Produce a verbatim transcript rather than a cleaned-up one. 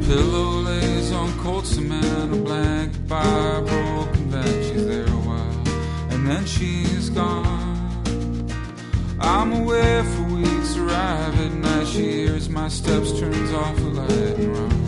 pillow lays on cold cement, a blanket by a broken bed. She's there a while, and then she's gone. I'm away for weeks, arrive at night. She hears my steps, turns off the light and runs.